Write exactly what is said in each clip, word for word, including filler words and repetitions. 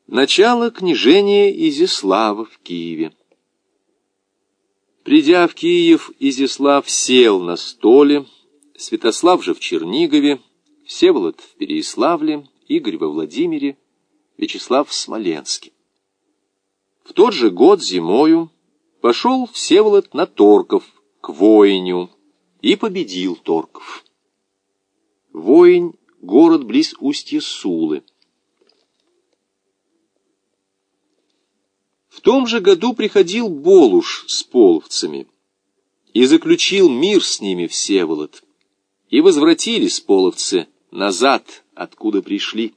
Начало княжения Изяслава в Киеве. Придя в Киев, Изяслав сел на столе, Святослав же в Чернигове, Всеволод в Переяславле, Игорь во Владимире, Вячеслав в Смоленске. В тот же год зимою пошел Всеволод на Торков, к Воиню, и победил торков. Воинь — город близ устья Сулы. В том же году приходил Болуш с половцами, и заключил мир с ними Всеволод, и возвратились половцы назад, откуда пришли.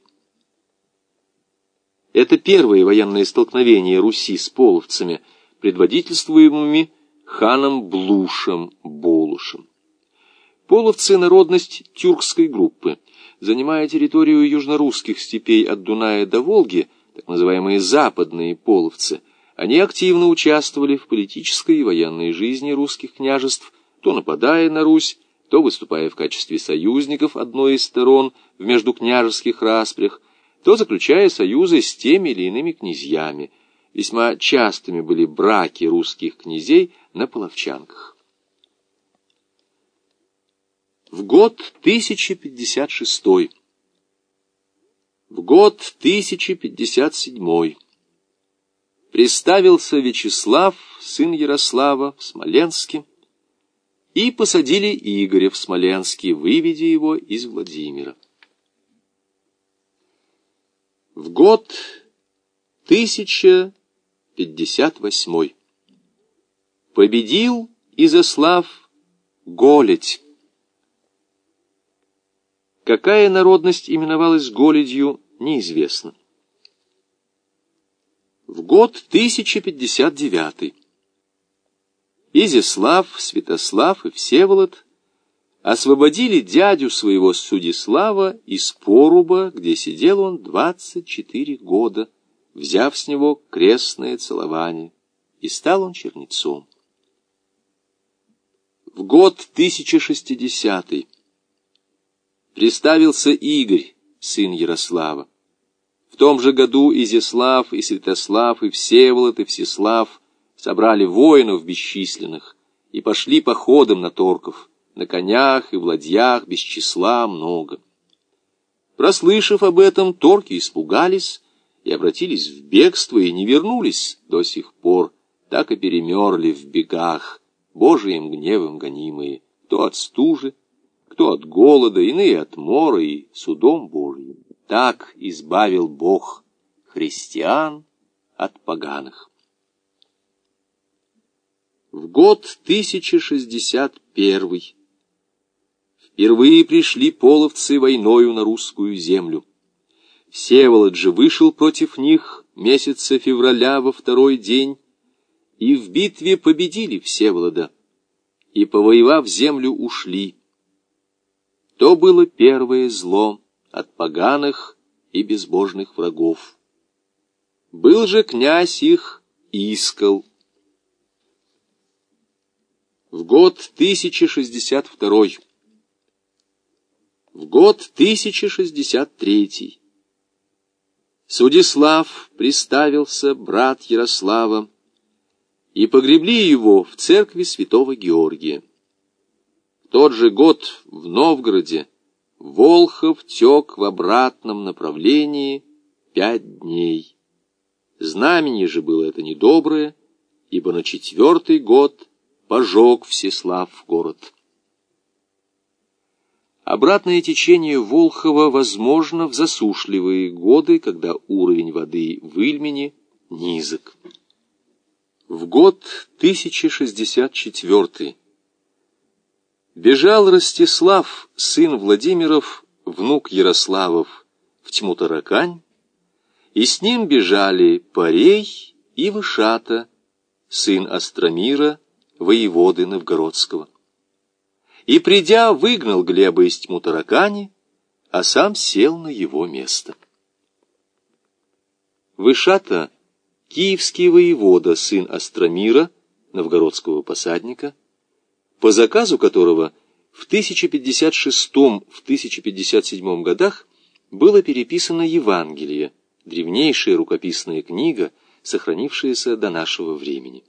Это первое военное столкновение Руси с половцами, предводительствуемыми ханом Блушем Болушем. Половцы — народность тюркской группы, занимая территорию южнорусских степей от Дуная до Волги, так называемые западные половцы. Они активно участвовали в политической и военной жизни русских княжеств, то нападая на Русь, то выступая в качестве союзников одной из сторон в междукняжеских распрях, то заключая союзы с теми или иными князьями. Весьма частыми были браки русских князей на половчанках. В год тысяча пятьдесят шестой, в год тысяча пятьдесят седьмой приставился Вячеслав, сын Ярослава, в Смоленске, и посадили Игоря в Смоленске, выведя его из Владимира. В год тысяча пятьдесят восьмой победил Изяслав Голедь. Какая народность именовалась Голедью, неизвестно. В год тысяча пятьдесят девятый Изяслав, Святослав и Всеволод освободили дядю своего Судислава из Поруба, где сидел он двадцать четыре года, взяв с него крестное целование, и стал он чернецом. В год тысяча шестидесятый приставился Игорь, сын Ярослава. В том же году Изяслав, и Святослав, и Всеволод, и Всеслав собрали воинов бесчисленных и пошли походом на торков, на конях и в ладьях без числа много. Прослышав об этом, торки испугались и обратились в бегство, и не вернулись до сих пор, так и перемерли в бегах, Божиим гневом гонимые, кто от стужи, кто от голода, иные от мора и судом Божьим. Так избавил Бог христиан от поганых. В год тысяча шестьдесят первый впервые пришли половцы войною на русскую землю. Всеволод же вышел против них месяца февраля во второй день, и в битве победили Всеволода, и, повоевав землю, ушли. То было первое зло от поганых и безбожных врагов. Был же князь их Искал. В год тысяча шестьдесят второй, в год тысяча шестьдесят третий Судислав приставился, брат Ярослава, и погребли его в церкви святого Георгия. В тот же год в Новгороде Волхов тек в обратном направлении пять дней. Знамение же было это недоброе, ибо на четвертый год пожег Всеслав город. Обратное течение Волхова возможно в засушливые годы, когда уровень воды в Ильмени низок. В год тысяча шестьдесят четвёртый бежал Ростислав, сын Владимиров, внук Ярославов, в Тьму-Таракань, и с ним бежали Парей и Вышата, сын Остромира, воеводы Новгородского. И, придя, выгнал Глеба из Тьму-Таракани, а сам сел на его место. Вышата — киевский воевода, сын Остромира, новгородского посадника, по заказу которого в тысяча пятьдесят шестом — тысяча пятьдесят седьмом годах было переписано Евангелие, древнейшая рукописная книга, сохранившаяся до нашего времени.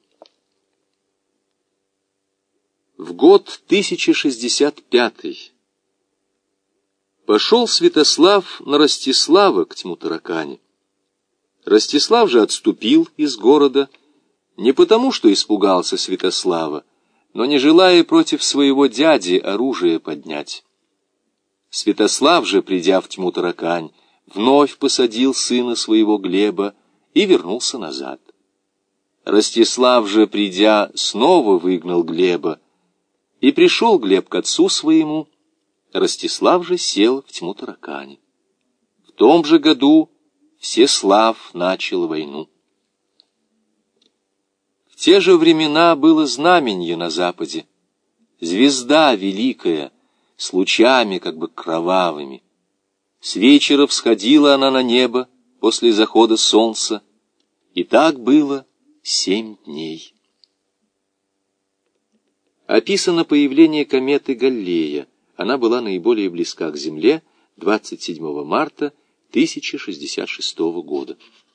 В год тысяча шестьдесят пятый пошел Святослав на Ростислава к Тьму-Таракане. Ростислав же отступил из города, не потому, что испугался Святослава, но не желая против своего дяди оружие поднять. Святослав же, придя в Тьму-Таракань, вновь посадил сына своего Глеба и вернулся назад. Ростислав же, придя, снова выгнал Глеба, и пришел Глеб к отцу своему. Ростислав же сел в Тьму-Таракане. В том же году Всеслав начал войну. В те же времена было знаменье на западе, звезда великая, с лучами как бы кровавыми. С вечера всходила она на небо после захода солнца, и так было семь дней. Описано появление кометы Галлея. Она была наиболее близка к Земле двадцать седьмого марта тысяча шестьдесят шестого года.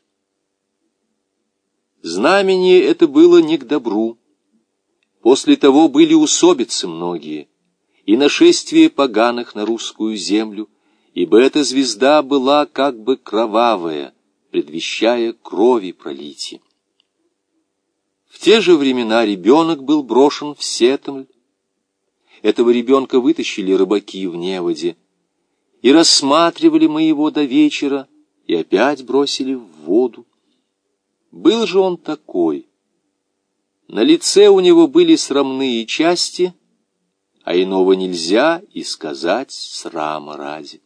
Знамение это было не к добру. После того были усобицы многие, и нашествие поганых на русскую землю, ибо эта звезда была как бы кровавая, предвещая крови пролитие. В те же времена ребенок был брошен в Сетомль. Этого ребенка вытащили рыбаки в неводе, и рассматривали мы его до вечера, и опять бросили в воду. Был же он такой. На лице у него были срамные части, а иного нельзя и сказать срама ради.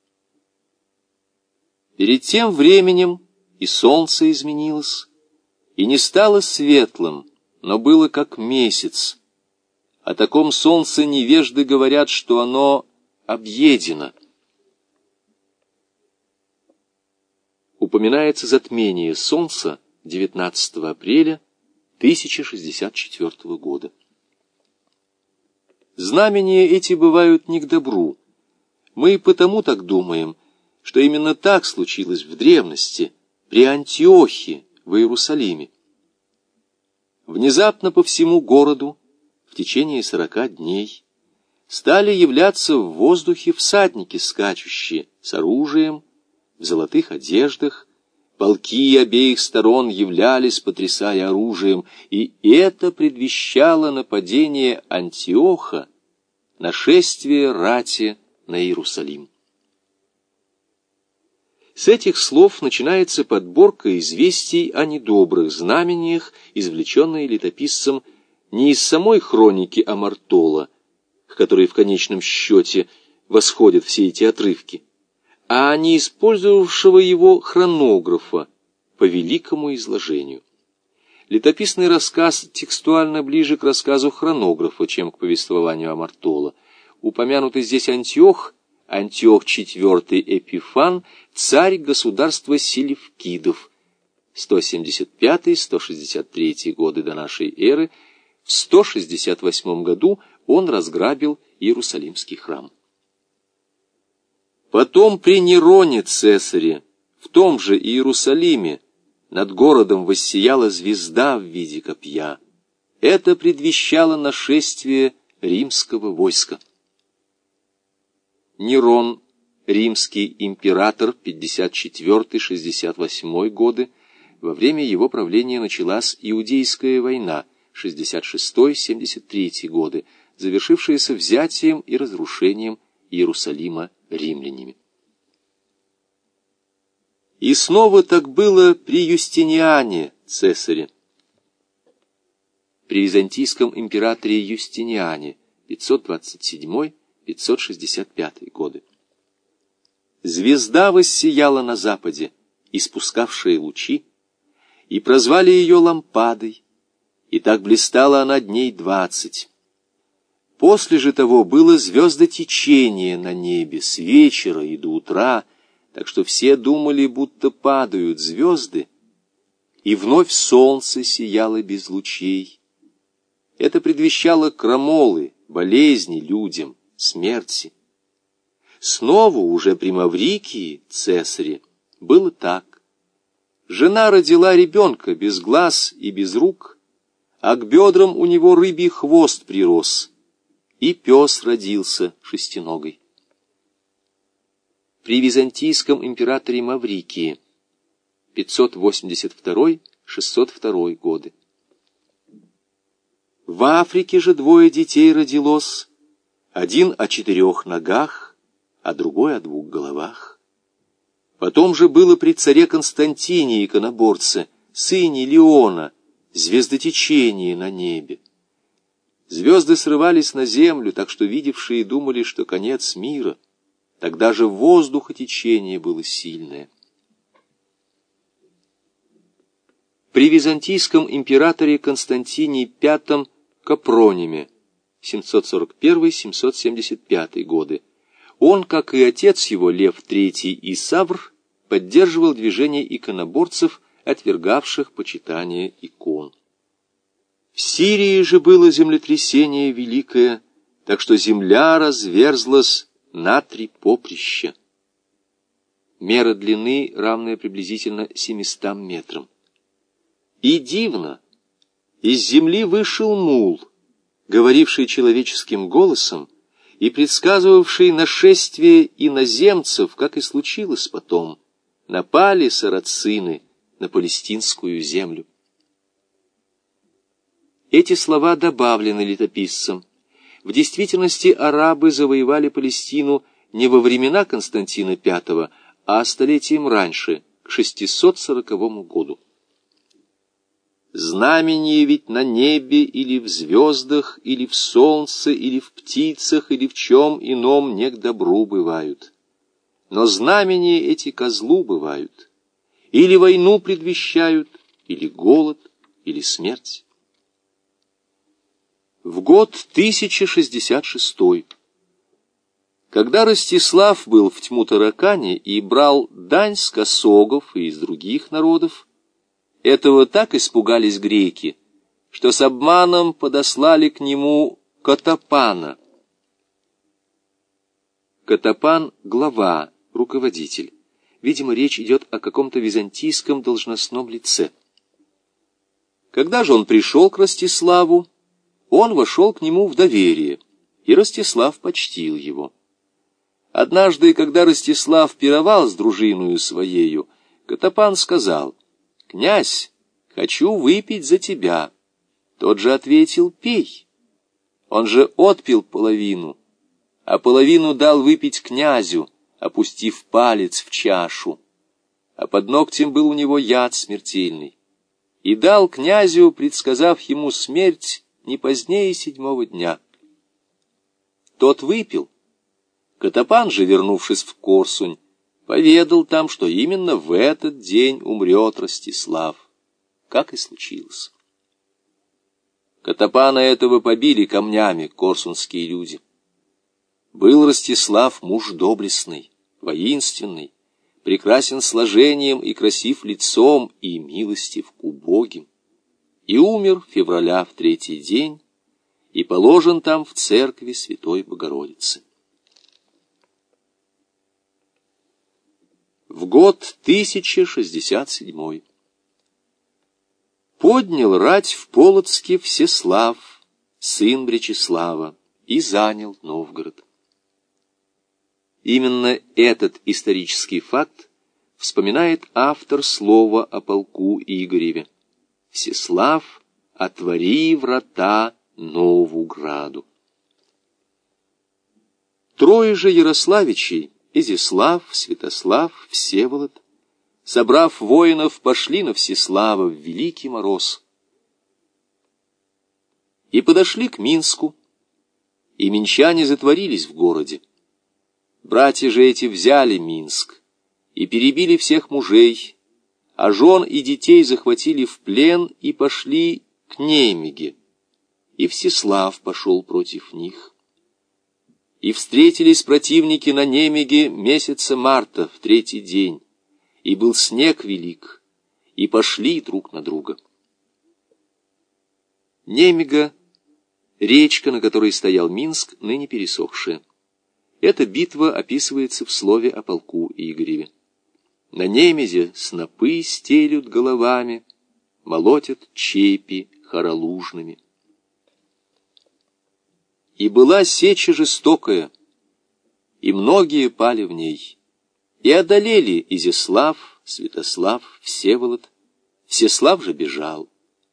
Перед тем временем и солнце изменилось, и не стало светлым, но было как месяц. О таком солнце невежды говорят, что оно объедено. Упоминается затмение солнца девятнадцатого апреля тысяча шестьдесят четвёртого года. Знамения эти бывают не к добру. Мы и потому так думаем, что именно так случилось в древности, при Антиохе в Иерусалиме. Внезапно по всему городу в течение сорока дней стали являться в воздухе всадники скачущие, с оружием, в золотых одеждах. Полки обеих сторон являлись, потрясая оружием, и это предвещало нападение Антиоха, нашествие рати на Иерусалим. С этих слов начинается подборка известий о недобрых знамениях, извлеченные летописцем не из самой хроники Амартола, к которой в конечном счете восходят все эти отрывки, а не использовавшего его хронографа по великому изложению. Летописный рассказ текстуально ближе к рассказу хронографа, чем к повествованию Амартола. Упомянутый здесь Антиох, Антиох четвёртый Эпифан, царь государства Селевкидов, сто семьдесят пятый — сто шестьдесят третий годы до нашей эры. В сто шестьдесят восьмом году он разграбил Иерусалимский храм. Потом при Нероне Цесаре, в том же Иерусалиме, над городом воссияла звезда в виде копья. Это предвещало нашествие римского войска. Нерон, римский император, пятьдесят четвёртый — шестьдесят восьмой годы, во время его правления началась Иудейская война, шестьдесят шестой — семьдесят третий годы, завершившаяся взятием и разрушением Иерусалима римлянами. И снова так было при Юстиниане Цесаре, при византийском императоре Юстиниане, пятьсот двадцать седьмой — пятьсот шестьдесят пятый годы. Звезда воссияла на западе, испускавшая лучи, и прозвали ее лампадой, и так блистала она дней двадцать. После же того было звездотечение на небе с вечера и до утра, так что все думали, будто падают звезды, и вновь солнце сияло без лучей. Это предвещало крамолы, болезни людям, смерти. Снова уже при Маврикии, Цесаре, было так. Жена родила ребенка без глаз и без рук, а к бедрам у него рыбий хвост прирос, и пес родился шестиногой. При византийском императоре Маврикии пятьсот восемьдесят второй — шестьсот второй годы. В Африке же двое детей родилось, один о четырех ногах, а другой о двух головах. Потом же было при царе Константине иконоборце, сыне Леона, звездотечение на небе. Звезды срывались на землю, так что видевшие думали, что конец мира. Тогда же воздухотечение было сильное. При византийском императоре Константине Пятом Капрониме семьсот сорок первый — семьсот семьдесят пятый годы он, как и отец его Лев Третий и Савр, поддерживал движение иконоборцев, отвергавших почитание икон. В Сирии же было землетрясение великое, так что земля разверзлась на три поприща. Мера длины, равная приблизительно семистам метрам. И дивно, из земли вышел мул, говоривший человеческим голосом и предсказывавший нашествие иноземцев, как и случилось потом. Напали сарацины на палестинскую землю. Эти слова добавлены летописцем. В действительности арабы завоевали Палестину не во времена Константина Пятого, а столетием раньше, к шестисот сороковому году. Знамение ведь на небе или в звездах, или в солнце, или в птицах, или в чем ином не к добру бывают. Но знамения эти козлу бывают. Или войну предвещают, или голод, или смерть. В год тысяча шестьдесят шестой, когда Ростислав был в Тьму-Таракане и брал дань с косогов и из других народов, этого так испугались греки, что с обманом подослали к нему Катапана. Катапан — глава, руководитель. Видимо, речь идет о каком-то византийском должностном лице. Когда же он пришел к Ростиславу, он вошел к нему в доверие, и Ростислав почтил его. Однажды, когда Ростислав пировал с дружиною своею, Катапан сказал: «Князь, хочу выпить за тебя». Тот же ответил: «Пей». Он же отпил половину, а половину дал выпить князю, опустив палец в чашу, а под ногтем был у него яд смертельный, и дал князю, предсказав ему смерть не позднее седьмого дня. Тот выпил. Катапан же, вернувшись в Корсунь, поведал там, что именно в этот день умрет Ростислав, как и случилось. Катапана этого побили камнями корсунские люди. Был Ростислав муж доблестный, воинственный, прекрасен сложением и красив лицом, и милостив к убогим. И умер февраля в третий день, и положен там в церкви Святой Богородицы. В год тысяча шестьдесят седьмой поднял рать в Полоцке Всеслав, сын Бречеслава, и занял Новгород. Именно этот исторический факт вспоминает автор слова о полку Игореве. «Всеслав, отвори врата Новуграду». Трое же Ярославичей, Изяслав, Святослав, Всеволод, собрав воинов, пошли на Всеслава в великий мороз. И подошли к Минску, и минчане затворились в городе. Братья же эти взяли Минск и перебили всех мужей, а жен и детей захватили в плен и пошли к Немеге, и Всеслав пошел против них. И встретились противники на Немеге месяца марта в третий день, и был снег велик, и пошли друг на друга. Немега — речка, на которой стоял Минск, ныне пересохшая. Эта битва описывается в слове о полку Игореве. На немезе снопы стелют головами, молотят чепи хоролужными. И была сеча жестокая, и многие пали в ней, и одолели Изяслав, Святослав, Всеволод, Всеслав же бежал.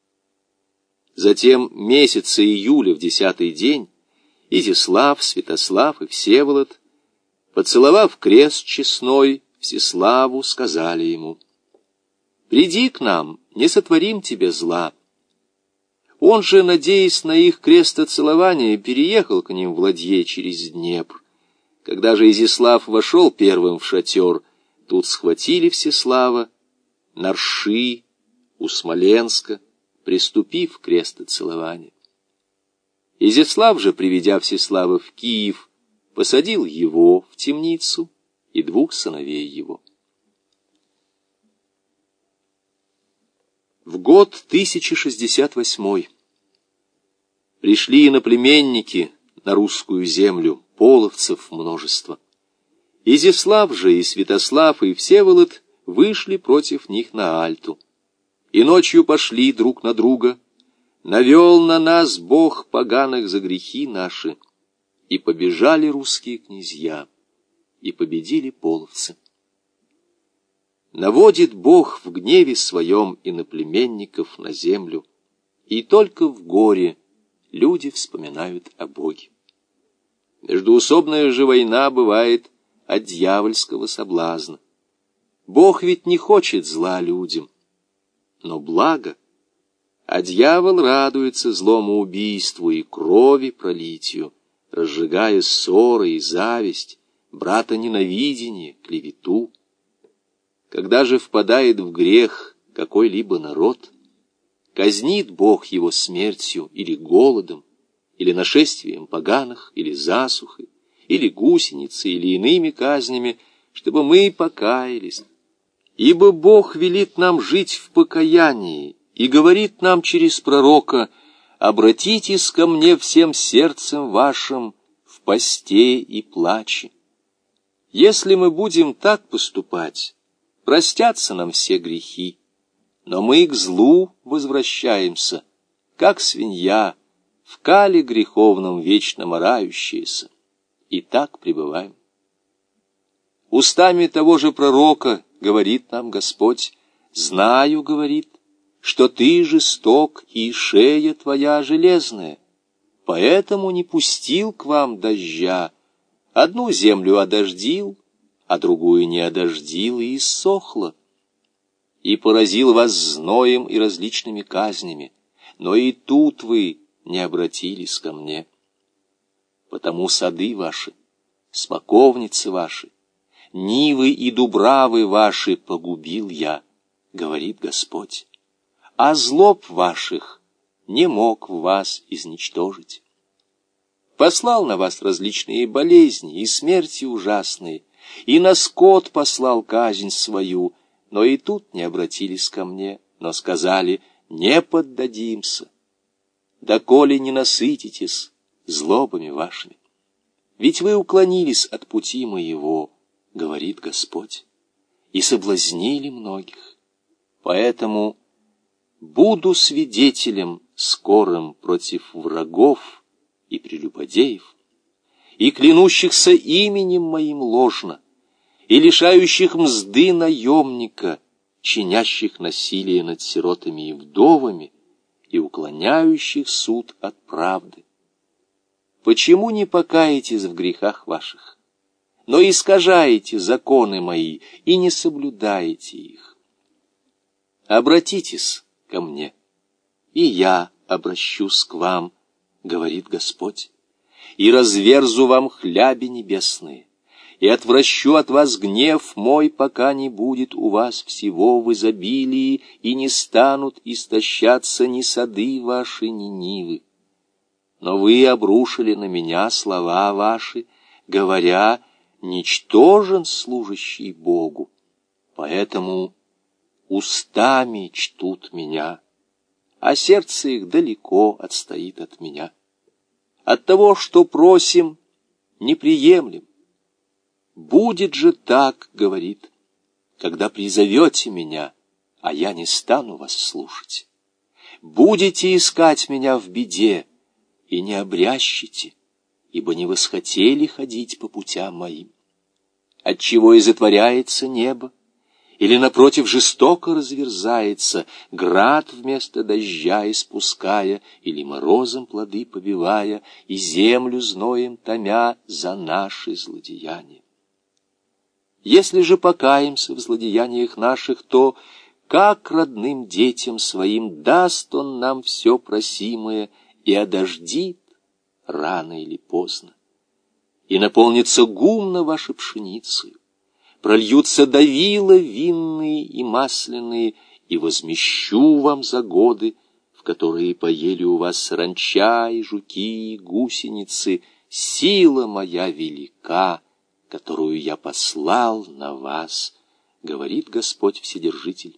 Затем месяца июля в десятый день Изяслав, Святослав и Всеволод, поцеловав крест честной, Всеславу сказали ему: «Приди к нам, не сотворим тебе зла». Он же, надеясь на их крестоцелование, переехал к ним в ладье через Днепр. Когда же Изяслав вошел первым в шатер, тут схватили Всеслава на рши у Смоленска, приступив к крестоцелованию. Изяслав же, приведя Всеслава в Киев, посадил его в темницу и двух сыновей его. В год тысяча шестьдесят восьмой пришли иноплеменники на русскую землю, половцев множество. Изяслав же и Святослав и Всеволод вышли против них на Альту, и ночью пошли друг на друга. Навел на нас Бог поганых за грехи наши, и побежали русские князья, и победили половцы. Наводит Бог в гневе своем иноплеменников на землю, и только в горе люди вспоминают о Боге. Междуусобная же война бывает от дьявольского соблазна. Бог ведь не хочет зла людям, но благо, а дьявол радуется злому убийству и крови пролитию, разжигая ссоры и зависть, братоненавидение, клевету. Когда же впадает в грех какой-либо народ, казнит Бог его смертью или голодом, или нашествием поганых, или засухой, или гусеницей, или иными казнями, чтобы мы покаялись. Ибо Бог велит нам жить в покаянии и говорит нам через пророка: «Обратитесь ко мне всем сердцем вашим в посте и плаче». Если мы будем так поступать, простятся нам все грехи, но мы к злу возвращаемся, как свинья, в кале греховном вечно морающаяся, и так пребываем. Устами того же пророка говорит нам Господь: «Знаю, — говорит, — что ты жесток, и шея твоя железная, поэтому не пустил к вам дождя, одну землю одождил, а другую не одождил, и иссохла, и поразил вас зноем и различными казнями, но и тут вы не обратились ко мне. Потому сады ваши, смоковницы ваши, нивы и дубравы ваши погубил я, говорит Господь, а злоб ваших не мог в вас изничтожить. Послал на вас различные болезни и смерти ужасные, и на скот послал казнь свою, но и тут не обратились ко мне, но сказали: не поддадимся, доколе не насытитесь злобами вашими. Ведь вы уклонились от пути моего, говорит Господь, и соблазнили многих. Поэтому буду свидетелем скорым против врагов и прелюбодеев, и клянущихся именем моим ложно, и лишающих мзды наемника, чинящих насилие над сиротами и вдовами, и уклоняющих суд от правды. Почему не покаетесь в грехах ваших, но искажаете законы мои и не соблюдаете их? Обратитесь ко мне, и я обращусь к вам, говорит Господь, и разверзу вам хляби небесные, и отвращу от вас гнев мой, пока не будет у вас всего в изобилии, и не станут истощаться ни сады ваши, ни нивы. Но вы обрушили на меня слова ваши, говоря: ничтожен служащий Богу, поэтому устами чтут меня, а сердце их далеко отстоит от меня. От того, что просим, не приемлем. Будет же так, говорит, когда призовете меня, а я не стану вас слушать. Будете искать меня в беде и не обрящите, ибо не восхотели ходить по путям моим. Отчего и затворяется небо, или, напротив, жестоко разверзается, град вместо дождя испуская, или морозом плоды побивая, и землю зноем томя за наши злодеяния. Если же покаемся в злодеяниях наших, то, как родным детям своим, даст он нам все просимое и одождит рано или поздно. И наполнится гумно ваши пшеницей, прольются давила винные и масляные, и возмещу вам за годы, в которые поели у вас саранча и жуки, и гусеницы, сила моя велика, которую я послал на вас, говорит Господь Вседержитель.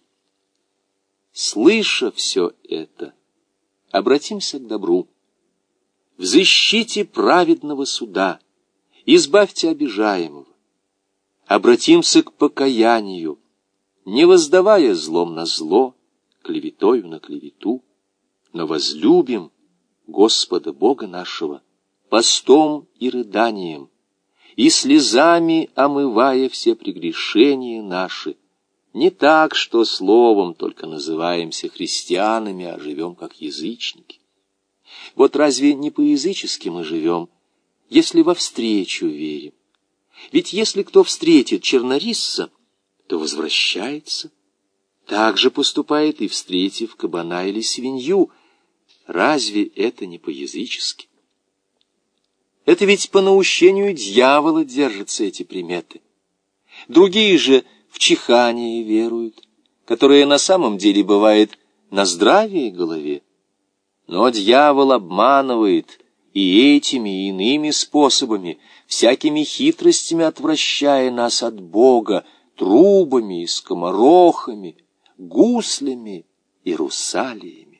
Слыша все это, обратимся к добру. В защите праведного суда избавьте обижаемого. Обратимся к покаянию, не воздавая злом на зло, клеветою на клевету, но возлюбим Господа Бога нашего постом и рыданием, и слезами омывая все прегрешения наши, не так, что словом только называемся христианами, а живем как язычники. Вот разве не по-язычески мы живем, если во встречу верим? Ведь если кто встретит чернорисца, то возвращается. Так же поступает и встретив кабана или свинью. Разве это не по-язычески? Это ведь по наущению дьявола держатся эти приметы. Другие же в чихание веруют, которое на самом деле бывает на здравии голове. Но дьявол обманывает и этими, и иными способами, всякими хитростями отвращая нас от Бога, трубами и скоморохами, гуслями и русалиями.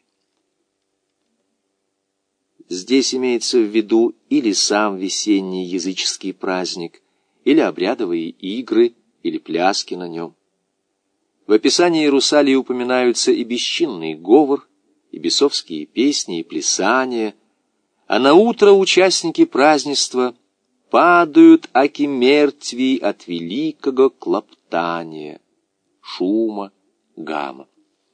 Здесь имеется в виду или сам весенний языческий праздник, или обрядовые игры, или пляски на нем. В описании русалии упоминаются и бесчинный говор, и бесовские песни, и плясания, а на утро участники празднества падают аки мертви от великого клоптания, шума, гама.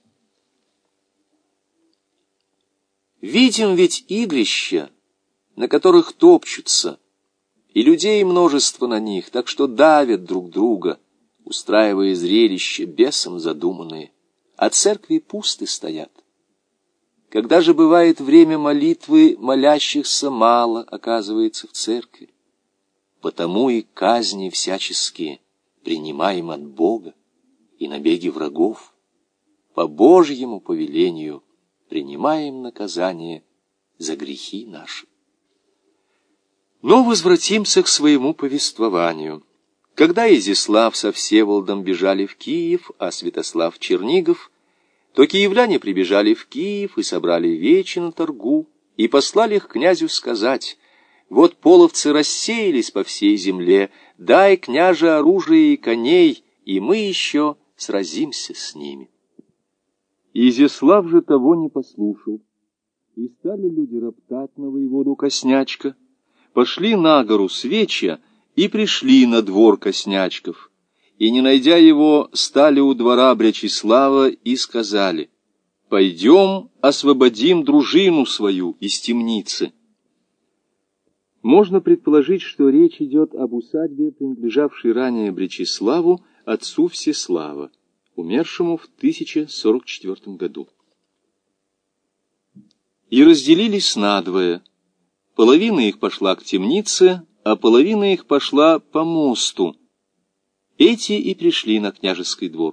Видим ведь игрища, на которых топчутся, и людей множество на них, так что давят друг друга, устраивая зрелища бесом задуманные, а церкви пусты стоят. Когда же бывает время молитвы, молящихся мало оказывается в церкви. Потому и казни всяческие принимаем от Бога, и набеги врагов по Божьему повелению принимаем наказание за грехи наши. Но возвратимся к своему повествованию. Когда Изяслав со Всеволодом бежали в Киев, а Святослав в Чернигов, то киевляне прибежали в Киев и собрали вечи на торгу, и послали их князю сказать: «Вот половцы рассеялись по всей земле, дай, княже, оружие и коней, и мы еще сразимся с ними». Изяслав же того не послушал, и стали люди роптать на воеводу Коснячка, пошли на гору Свечья и пришли на двор Коснячков, и, не найдя его, стали у двора Брячеслава и сказали: «Пойдем, освободим дружину свою из темницы». Можно предположить, что речь идет об усадьбе, принадлежавшей ранее Брячеславу, отцу Всеслава, умершему в тысяча сорок четвёртом году. И разделились надвое. Половина их пошла к темнице, а половина их пошла по мосту. Эти и пришли на княжеский двор.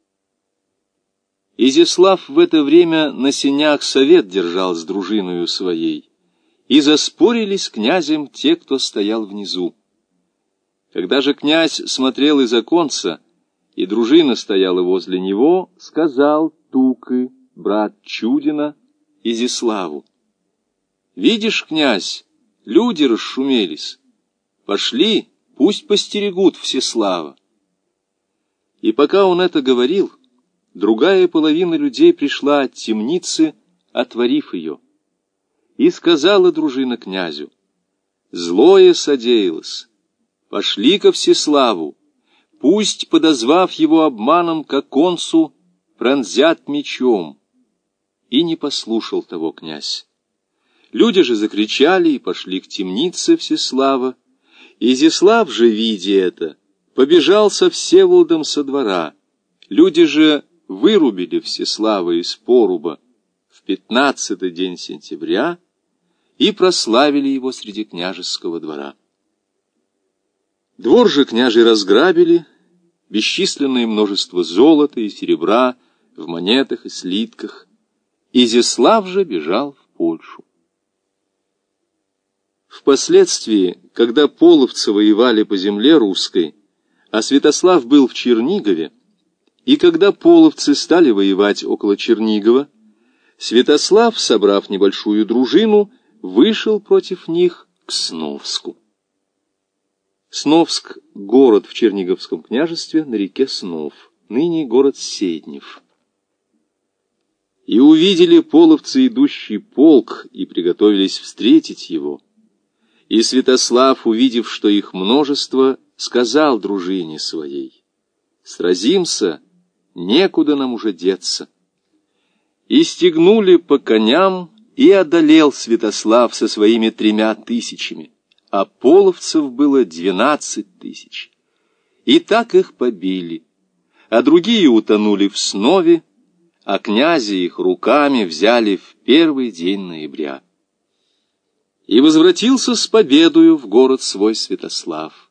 Изяслав в это время на сенях совет держал с дружиною своей, и заспорили с князем те, кто стоял внизу. Когда же князь смотрел из оконца, и дружина стояла возле него, сказал Тукы, брат Чудина, Изяславу: «Видишь, князь, люди расшумелись. Пошли, пусть постерегут Всеслава». И пока он это говорил, другая половина людей пришла от темницы, отворив ее. И сказала дружина князю: «Злое содеялось, пошли ко Всеславу, пусть, подозвав его обманом ко консу, пронзят мечом». И не послушал того князь. Люди же закричали и пошли к темнице Всеслава. Изяслав же, видя это, побежал со Всеволодом со двора. Люди же вырубили Всеслава из поруба в пятнадцатый день сентября и прославили его среди княжеского двора. Двор же княжий разграбили, бесчисленное множество золота и серебра в монетах и слитках. Изяслав же бежал в Польшу. Впоследствии, когда половцы воевали по земле русской, а Святослав был в Чернигове, и когда половцы стали воевать около Чернигова, Святослав, собрав небольшую дружину, вышел против них к Сновску. Сновск — город в Черниговском княжестве на реке Снов, ныне город Седнев. И увидели половцы идущий полк, и приготовились встретить его. И Святослав, увидев, что их множество, сказал дружине своей: «Сразимся, некуда нам уже деться». И стегнули по коням, и одолел Святослав со своими тремя тысячами, а половцев было двенадцать тысяч. И так их побили, а другие утонули в Снове, а князи их руками взяли в первый день ноября. И возвратился с победою в город свой Святослав.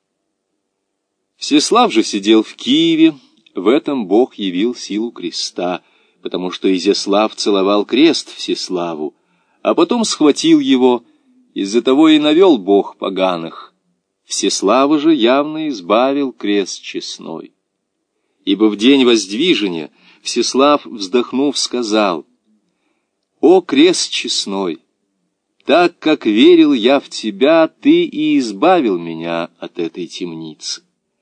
Всеслав же сидел в Киеве, в этом Бог явил силу креста, потому что Изяслав целовал крест Всеславу, а потом схватил его, из-за того и навел Бог поганых. Всеслава же явно избавил крест честной. Ибо в день воздвижения Всеслав, вздохнув, сказал: «О, крест честной! Так как верил я в тебя, ты и избавил меня от этой темницы».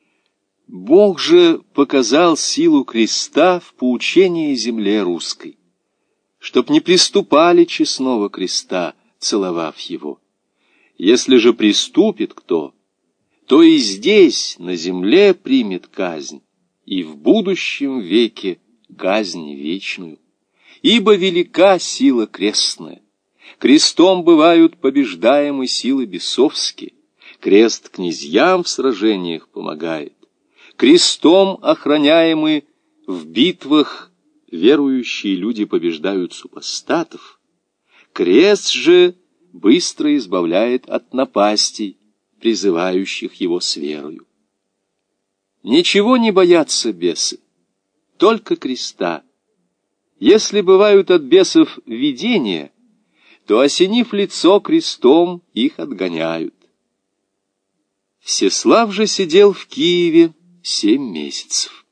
Бог же показал силу креста в поучении земле русской, чтоб не приступали честного креста, целовав его. Если же приступит кто, то и здесь, на земле, примет казнь, и в будущем веке казнь вечную. Ибо велика сила крестная. Крестом бывают побеждаемы силы бесовские. Крест князьям в сражениях помогает. Крестом охраняемы в битвах верующие люди побеждают супостатов. Крест же быстро избавляет от напастей, призывающих его с верою. Ничего не боятся бесы, только креста. Если бывают от бесов видения, то, осенив лицо крестом, их отгоняют. Всеслав же сидел в Киеве семь месяцев.